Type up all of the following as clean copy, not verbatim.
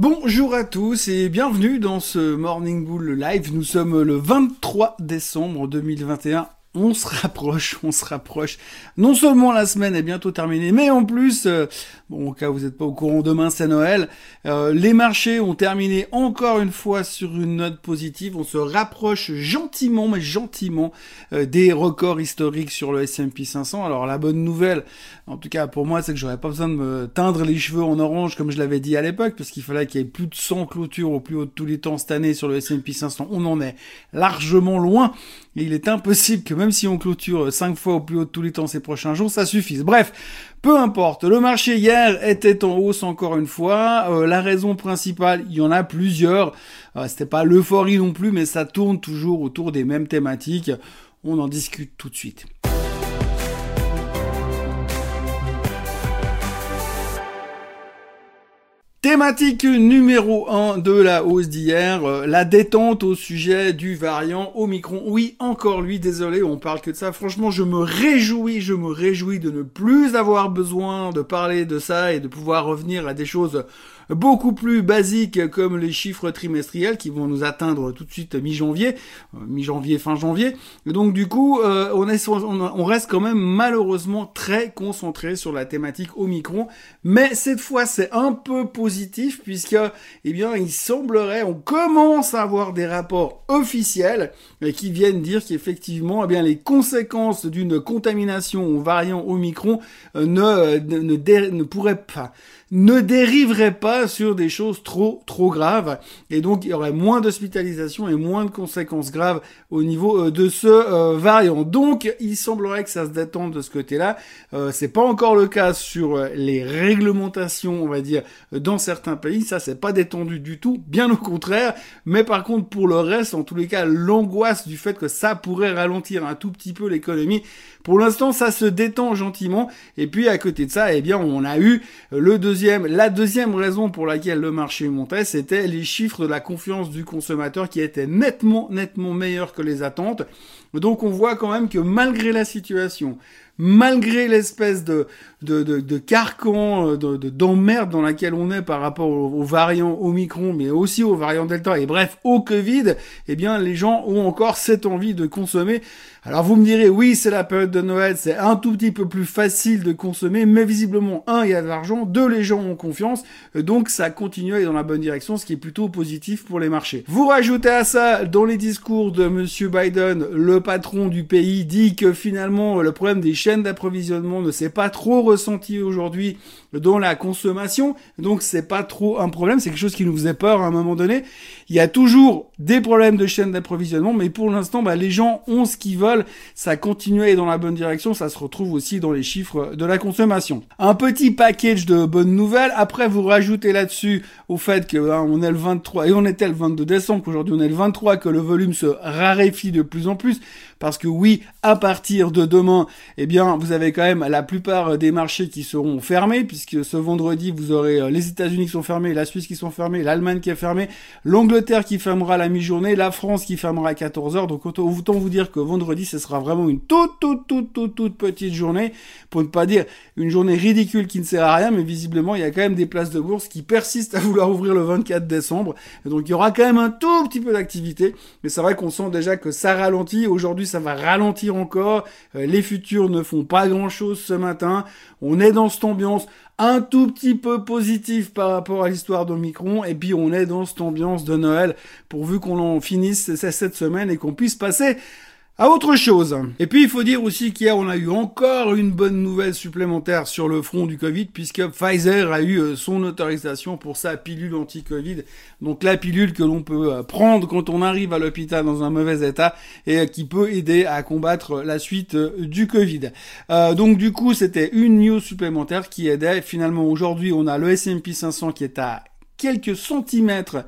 Bonjour à tous et bienvenue dans ce Morning Bull Live. Nous sommes le 23 décembre 2021. On se rapproche. Non seulement la semaine est bientôt terminée, mais en plus, au cas où vous n'êtes pas au courant, demain c'est Noël. Les marchés ont terminé encore une fois sur une note positive. On se rapproche gentiment, des records historiques sur le S&P 500. Alors la bonne nouvelle, en tout cas pour moi, c'est que j'aurais pas besoin de me teindre les cheveux en orange comme je l'avais dit à l'époque, parce qu'il fallait qu'il y ait plus de 100 clôtures au plus haut de tous les temps cette année sur le S&P 500. On en est largement loin. Et il est impossible que même si on clôture 5 fois au plus haut de tous les temps ces prochains jours, ça suffise. Bref, peu importe. Le marché hier était en hausse encore une fois. La raison principale, il y en a plusieurs. C'était pas l'euphorie non plus, mais ça tourne toujours autour des mêmes thématiques. On en discute tout de suite. Thématique numéro 1 de la hausse d'hier, la détente au sujet du variant Omicron. Oui, encore lui, désolé, on parle que de ça. Franchement, je me réjouis de ne plus avoir besoin de parler de ça et de pouvoir revenir à des choses beaucoup plus basiques comme les chiffres trimestriels qui vont nous atteindre tout de suite mi-janvier, fin janvier. Et donc du coup, on reste quand même malheureusement très concentré sur la thématique Omicron, mais cette fois c'est un peu positif puisque il semblerait, on commence à avoir des rapports officiels qui viennent dire qu'effectivement les conséquences d'une contamination au variant Omicron ne dériverait pas sur des choses trop graves, et donc il y aurait moins d'hospitalisation et moins de conséquences graves au niveau de ce variant. Donc il semblerait que ça se détende de ce côté-là. C'est pas encore le cas sur les réglementations, on va dire, dans certains pays. Ça c'est pas détendu du tout, bien au contraire. Mais par contre pour le reste, en tous les cas, l'angoisse du fait que ça pourrait ralentir un tout petit peu l'économie, pour l'instant ça se détend gentiment. Et puis à côté de ça, on a eu la deuxième raison pour laquelle le marché montait, c'était les chiffres de la confiance du consommateur qui étaient nettement meilleurs que les attentes. Donc on voit quand même que malgré la situation, malgré l'espèce de carcan, d'emmerde dans laquelle on est par rapport aux variants Omicron, mais aussi aux variants Delta, et bref, au Covid, les gens ont encore cette envie de consommer. Alors vous me direz, oui, c'est la période de Noël, c'est un tout petit peu plus facile de consommer, mais visiblement, il y a de l'argent, les gens ont confiance, donc ça continue à aller dans la bonne direction, ce qui est plutôt positif pour les marchés. Vous rajoutez à ça, dans les discours de Monsieur Biden, le patron du pays dit que finalement, le problème des chaînes d'approvisionnement ne s'est pas trop ressenti aujourd'hui dans la consommation, donc c'est pas trop un problème, c'est quelque chose qui nous faisait peur à un moment donné. Il y a toujours des problèmes de chaînes d'approvisionnement, mais pour l'instant, les gens ont ce qu'ils veulent, ça continue à aller dans la bonne direction, ça se retrouve aussi dans les chiffres de la consommation. Un petit package de bonnes nouvelles, après vous rajoutez là-dessus au fait que on est le 23, et on était le 22 décembre, qu'aujourd'hui on est le 23, que le volume se raréfie de plus en plus, parce que oui, à partir de demain, vous avez quand même la plupart des marchés qui seront fermés, puisque ce vendredi, vous aurez les États-Unis qui sont fermés, la Suisse qui sont fermés, l'Allemagne qui est fermée, l'Angleterre qui fermera la mi-journée, la France qui fermera à 14h. Donc autant vous dire que vendredi, ce sera vraiment une toute petite journée, pour ne pas dire une journée ridicule qui ne sert à rien, mais visiblement, il y a quand même des places de bourse qui persistent à vouloir ouvrir le 24 décembre. Et donc il y aura quand même un tout petit peu d'activité, mais c'est vrai qu'on sent déjà que ça ralentit. Aujourd'hui, ça va ralentir encore. Les futurs ne font pas grand-chose ce matin. On est dans cette ambiance un tout petit peu positive par rapport à l'histoire d'Omicron, et puis on est dans cette ambiance de Noël, pourvu qu'on en finisse cette semaine et qu'on puisse passer à autre chose. Et puis il faut dire aussi qu'hier on a eu encore une bonne nouvelle supplémentaire sur le front du Covid, puisque Pfizer a eu son autorisation pour sa pilule anti-Covid, donc la pilule que l'on peut prendre quand on arrive à l'hôpital dans un mauvais état et qui peut aider à combattre la suite du Covid. Donc du coup c'était une news supplémentaire qui aidait. Finalement aujourd'hui on a le S&P 500 qui est à quelques centimètres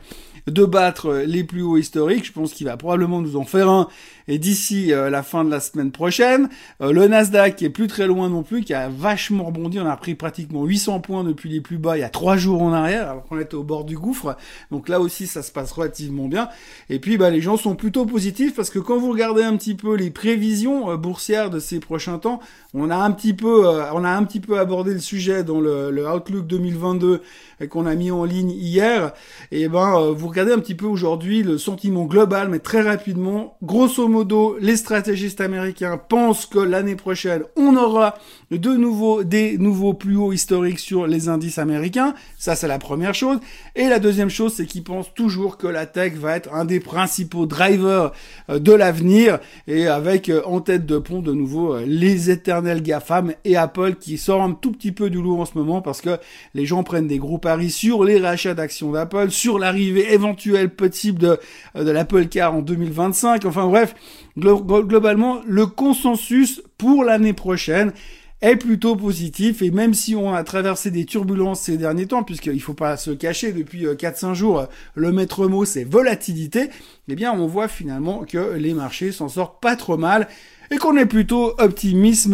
de battre les plus hauts historiques. Je pense qu'il va probablement nous en faire un et d'ici la fin de la semaine prochaine. Le Nasdaq qui est plus très loin non plus, qui a vachement rebondi. On a pris pratiquement 800 points depuis les plus bas il y a 3 jours en arrière, alors qu'on était au bord du gouffre. Donc là aussi, ça se passe relativement bien. Et puis, les gens sont plutôt positifs parce que quand vous regardez un petit peu les prévisions boursières de ces prochains temps, on a un petit peu abordé le sujet dans le Outlook 2022 qu'on a mis en ligne hier. Et vous regardez un petit peu aujourd'hui le sentiment global, mais très rapidement. Grosso modo, les stratégistes américains pensent que l'année prochaine, on aura des nouveaux plus hauts historiques sur les indices américains. Ça, c'est la première chose. Et la deuxième chose, c'est qu'ils pensent toujours que la tech va être un des principaux drivers de l'avenir, et avec en tête de pont de nouveau les éternels GAFAM et Apple qui sort un tout petit peu du lot en ce moment parce que les gens prennent des gros paris sur les rachats d'actions d'Apple, sur l'arrivée éventuelle possible de l'Apple Car en 2025. Enfin bref, globalement, le consensus pour l'année prochaine est plutôt positif, et même si on a traversé des turbulences ces derniers temps, puisqu'il faut pas se cacher, depuis 4-5 jours, le maître mot c'est volatilité, eh bien on voit finalement que les marchés s'en sortent pas trop mal, et qu'on est plutôt optimiste,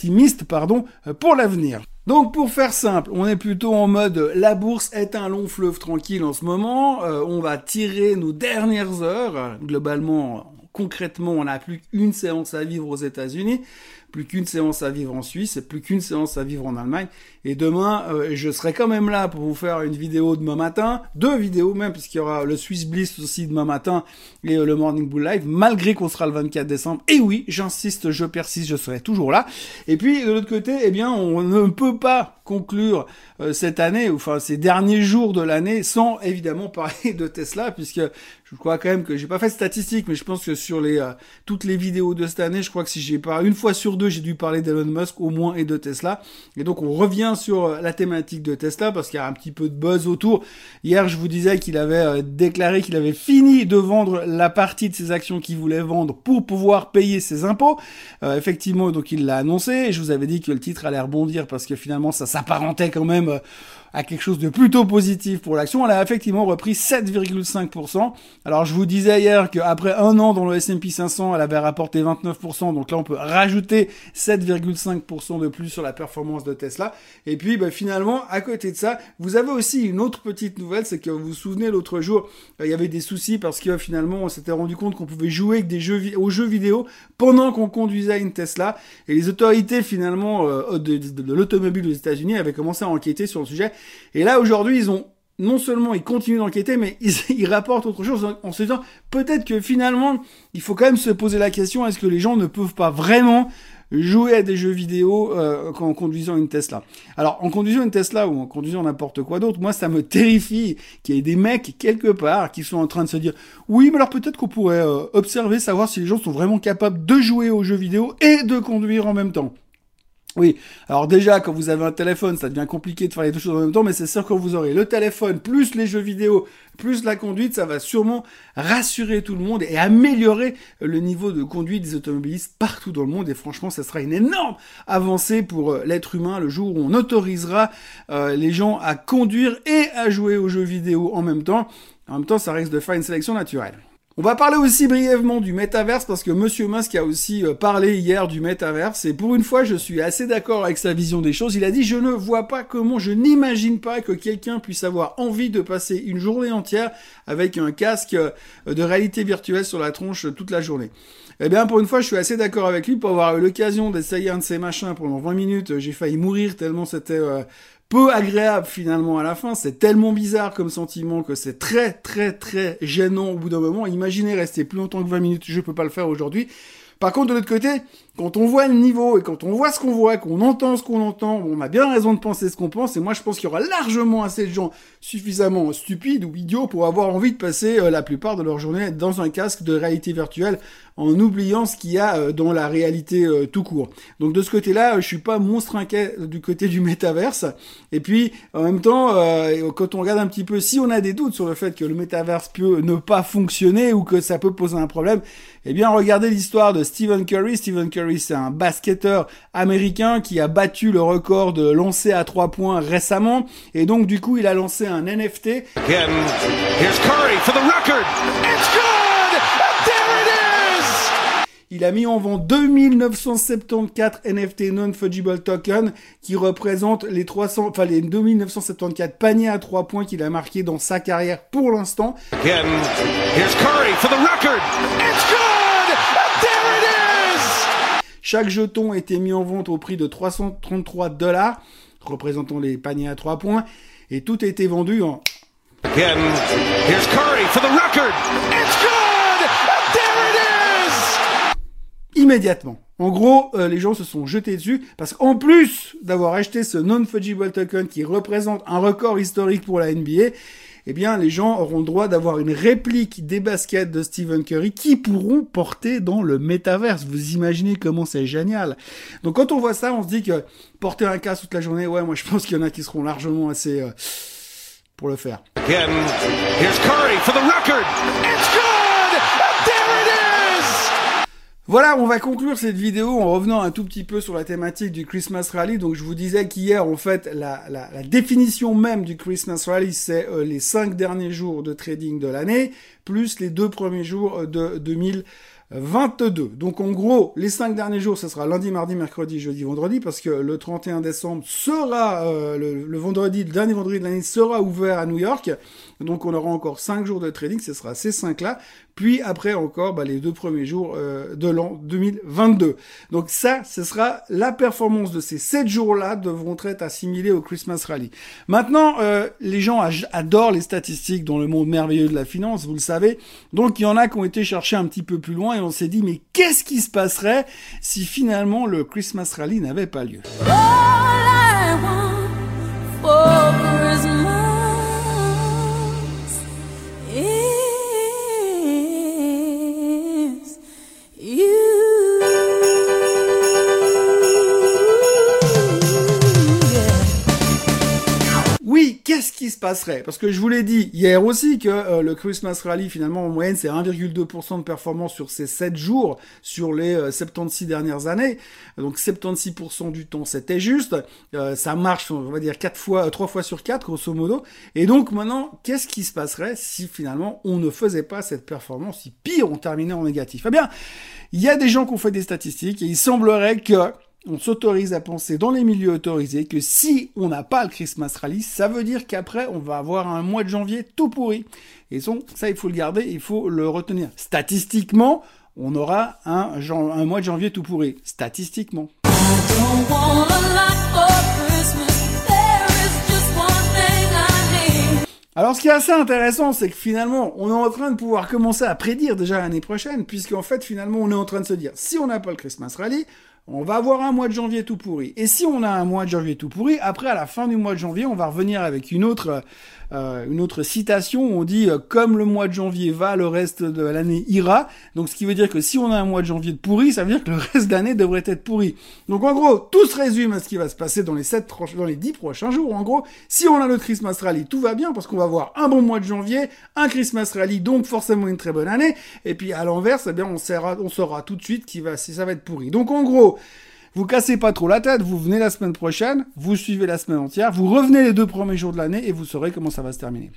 pour l'avenir. Donc pour faire simple, on est plutôt en mode la bourse est un long fleuve tranquille en ce moment, on va tirer nos dernières heures, globalement. Concrètement, on n'a plus qu'une séance à vivre aux États-Unis, plus qu'une séance à vivre en Suisse, plus qu'une séance à vivre en Allemagne. Et demain, je serai quand même là pour vous faire une vidéo demain matin, 2 vidéos même, puisqu'il y aura le Swiss Bliss aussi demain matin et le Morning Bull Live, malgré qu'on sera le 24 décembre. Et oui, j'insiste, je persiste, je serai toujours là. Et puis, de l'autre côté, on ne peut pas conclure cette année, enfin ces derniers jours de l'année, sans évidemment parler de Tesla, puisque je crois quand même que j'ai pas fait de statistiques, mais je pense que sur toutes les vidéos de cette année, je crois que si j'ai pas une fois sur 2, j'ai dû parler d'Elon Musk au moins et de Tesla. Et donc on revient sur la thématique de Tesla parce qu'il y a un petit peu de buzz autour. Hier, je vous disais qu'il avait déclaré qu'il avait fini de vendre la partie de ses actions qu'il voulait vendre pour pouvoir payer ses impôts. Effectivement, donc il l'a annoncé. Et je vous avais dit que le titre allait rebondir parce que finalement ça s'apparentait quand même à quelque chose de plutôt positif pour l'action. Elle a effectivement repris 7,5%. Alors je vous disais hier qu'après un an dans le S&P 500, elle avait rapporté 29%. Donc là, on peut rajouter 7,5% de plus sur la performance de Tesla. Et puis finalement, à côté de ça, vous avez aussi une autre petite nouvelle, c'est que vous vous souvenez l'autre jour, il y avait des soucis parce que finalement, on s'était rendu compte qu'on pouvait jouer avec aux jeux vidéo pendant qu'on conduisait une Tesla. Et les autorités finalement de l'automobile aux États-Unis avaient commencé à enquêter sur le sujet. Et là, aujourd'hui, non seulement ils continuent d'enquêter, mais ils rapportent autre chose en se disant peut-être que finalement, il faut quand même se poser la question, est-ce que les gens ne peuvent pas vraiment jouer à des jeux vidéo en conduisant une Tesla. Alors, en conduisant une Tesla ou en conduisant n'importe quoi d'autre, moi, ça me terrifie qu'il y ait des mecs quelque part qui sont en train de se dire oui, mais alors peut-être qu'on pourrait observer, savoir si les gens sont vraiment capables de jouer aux jeux vidéo et de conduire en même temps. Oui, alors déjà, quand vous avez un téléphone, ça devient compliqué de faire les deux choses en même temps, mais c'est sûr que quand vous aurez le téléphone, plus les jeux vidéo, plus la conduite, ça va sûrement rassurer tout le monde et améliorer le niveau de conduite des automobilistes partout dans le monde. Et franchement, ça sera une énorme avancée pour l'être humain le jour où on autorisera les gens à conduire et à jouer aux jeux vidéo en même temps. En même temps, ça risque de faire une sélection naturelle. On va parler aussi brièvement du métaverse parce que Monsieur Musk a aussi parlé hier du métaverse et pour une fois je suis assez d'accord avec sa vision des choses. Il a dit je ne vois pas comment, je n'imagine pas que quelqu'un puisse avoir envie de passer une journée entière avec un casque de réalité virtuelle sur la tronche toute la journée. Eh bien, pour une fois, je suis assez d'accord avec lui pour avoir eu l'occasion d'essayer un de ces machins pendant 20 minutes. J'ai failli mourir tellement c'était peu agréable finalement à la fin. C'est tellement bizarre comme sentiment que c'est très très très gênant au bout d'un moment. Imaginez rester plus longtemps que 20 minutes, je peux pas le faire aujourd'hui. Par contre, de l'autre côté, quand on voit le niveau et quand on voit ce qu'on voit, qu'on entend ce qu'on entend, on a bien raison de penser ce qu'on pense. Et moi, je pense qu'il y aura largement assez de gens suffisamment stupides ou idiots pour avoir envie de passer la plupart de leur journée dans un casque de réalité virtuelle en oubliant ce qu'il y a dans la réalité tout court. Donc de ce côté-là, je suis pas monstre inquiet du côté du métaverse. Et puis, en même temps, quand on regarde un petit peu, si on a des doutes sur le fait que le métaverse peut ne pas fonctionner ou que ça peut poser un problème, eh bien, regardez l'histoire de Stephen Curry. Stephen Curry, Curry, c'est un basketteur américain qui a battu le record de lancer à 3 points récemment. Et donc, du coup, il a lancé un NFT. Again, here's Curry for the record. It's good! There it is! Il a mis en vente 2974 NFT non-fungible tokens qui représentent les 2974 paniers à 3 points qu'il a marqués dans sa carrière pour l'instant. Again, here's Curry for the record. It's good! There it is! Chaque jeton a été mis en vente au prix de $333, représentant les paniers à 3 points, et tout a été vendu en... Again, here's Curry for the record. It's good! There it is! Immédiatement. En gros, les gens se sont jetés dessus parce qu'en plus d'avoir acheté ce non-fungible token qui représente un record historique pour la NBA, eh bien, les gens auront le droit d'avoir une réplique des baskets de Stephen Curry qui pourront porter dans le métaverse. Vous imaginez comment c'est génial. Donc, quand on voit ça, on se dit que porter un casque toute la journée, ouais, moi, je pense qu'il y en a qui seront largement assez pour le faire. Again, here's Curry for the record. It's good! There it is! Voilà, on va conclure cette vidéo en revenant un tout petit peu sur la thématique du Christmas Rally. Donc, je vous disais qu'hier, en fait, la définition même du Christmas Rally, c'est les 5 derniers jours de trading de l'année, plus les 2 premiers jours de 2022. Donc, en gros, les 5 derniers jours, ce sera lundi, mardi, mercredi, jeudi, vendredi, parce que le 31 décembre sera, le vendredi, le dernier vendredi de l'année sera ouvert à New York. Donc, on aura encore 5 jours de trading, ce sera ces 5-là. Puis après encore les 2 premiers jours de l'an 2022. Donc ça, ce sera la performance de ces 7 jours-là devront être assimilés au Christmas Rally. Maintenant, les gens adorent les statistiques dans le monde merveilleux de la finance, vous le savez. Donc il y en a qui ont été chercher un petit peu plus loin et on s'est dit, mais qu'est-ce qui se passerait si finalement le Christmas Rally n'avait pas lieu ? All I want for Christmas is you. Oui, qu'est-ce qui se passerait? Parce que je vous l'ai dit hier aussi que le Christmas Rally, finalement, en moyenne, c'est 1,2% de performance sur ces 7 jours, sur les 76 dernières années. Donc 76% du temps, c'était juste. Ça marche, on va dire 3 fois sur 4, grosso modo. Et donc maintenant, qu'est-ce qui se passerait si finalement on ne faisait pas cette performance, si pire, on terminait en négatif? Eh bien, il y a des gens qui ont fait des statistiques et il semblerait que on s'autorise à penser dans les milieux autorisés que si on n'a pas le Christmas Rally, ça veut dire qu'après, on va avoir un mois de janvier tout pourri. Et ça, il faut le garder, il faut le retenir. Statistiquement, on aura un mois de janvier tout pourri. Statistiquement. Don't want a lot for Christmas. There is just one thing I need. Alors, ce qui est assez intéressant, c'est que finalement, on est en train de pouvoir commencer à prédire déjà l'année prochaine, puisqu'en fait, finalement, on est en train de se dire, si on n'a pas le Christmas Rally, on va avoir un mois de janvier tout pourri. Et si on a un mois de janvier tout pourri, après, à la fin du mois de janvier, on va revenir avec une autre citation où on dit comme le mois de janvier va, le reste de l'année ira. Donc, ce qui veut dire que si on a un mois de janvier de pourri, ça veut dire que le reste de l'année devrait être pourri. Donc, en gros, tout se résume à ce qui va se passer dans les 10 prochains jours. En gros, si on a le Christmas Rally, tout va bien parce qu'on va avoir un bon mois de janvier, un Christmas Rally, donc forcément une très bonne année. Et puis, à l'inverse, eh bien, on saura tout de suite si ça va être pourri. Donc, en gros, vous cassez pas trop la tête, vous venez la semaine prochaine, vous suivez la semaine entière, vous revenez les 2 premiers jours de l'année et vous saurez comment ça va se terminer.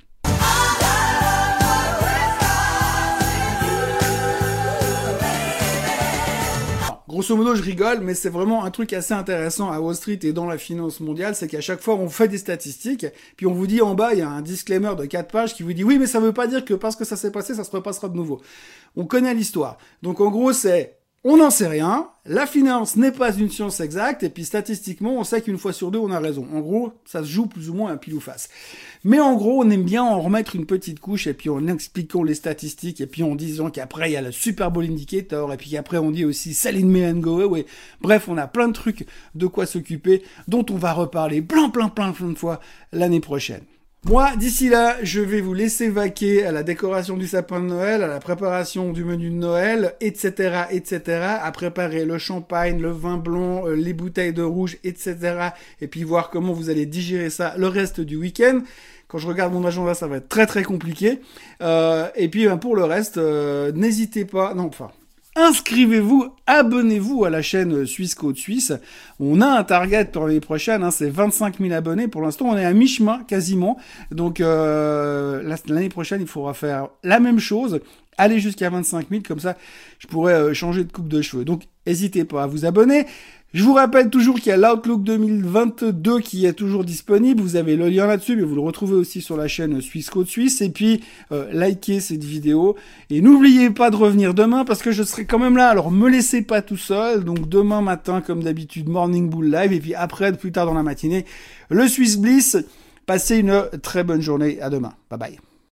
Grosso modo, je rigole, mais c'est vraiment un truc assez intéressant à Wall Street et dans la finance mondiale, c'est qu'à chaque fois, on fait des statistiques, puis on vous dit en bas, il y a un disclaimer de 4 pages qui vous dit « Oui, mais ça veut pas dire que parce que ça s'est passé, ça se repassera de nouveau. » On connaît l'histoire. Donc en gros, c'est... On n'en sait rien, la finance n'est pas une science exacte, et puis statistiquement, on sait qu'une fois sur 2, on a raison. En gros, ça se joue plus ou moins à pile ou face. Mais en gros, on aime bien en remettre une petite couche, et puis en expliquant les statistiques, et puis en disant qu'après, il y a le Super Bowl Indicator, et puis après, on dit aussi Sell in May and Go Away. Bref, on a plein de trucs de quoi s'occuper, dont on va reparler plein de fois l'année prochaine. Moi, d'ici là, je vais vous laisser vaquer à la décoration du sapin de Noël, à la préparation du menu de Noël, etc., à préparer le champagne, le vin blanc, les bouteilles de rouge, etc., et puis voir comment vous allez digérer ça le reste du week-end. Quand je regarde mon agenda, ça va être très compliqué. Et puis, pour le reste, n'hésitez pas... Non, enfin... Inscrivez-vous, abonnez-vous à la chaîne Suisse Côte Suisse. On a un target pour l'année prochaine, c'est 25 000 abonnés. Pour l'instant, on est à mi-chemin quasiment. Donc l'année prochaine, il faudra faire la même chose, aller jusqu'à 25 000. Comme ça, je pourrais changer de coupe de cheveux. Donc n'hésitez pas à vous abonner. Je vous rappelle toujours qu'il y a l'Outlook 2022 qui est toujours disponible. Vous avez le lien là-dessus, mais vous le retrouvez aussi sur la chaîne Suisse Côte Suisse. Et puis, likez cette vidéo. Et n'oubliez pas de revenir demain parce que je serai quand même là. Alors, me laissez pas tout seul. Donc, demain matin, comme d'habitude, Morning Bull Live. Et puis après, plus tard dans la matinée, le Swiss Bliss. Passez une très bonne journée. À demain. Bye bye.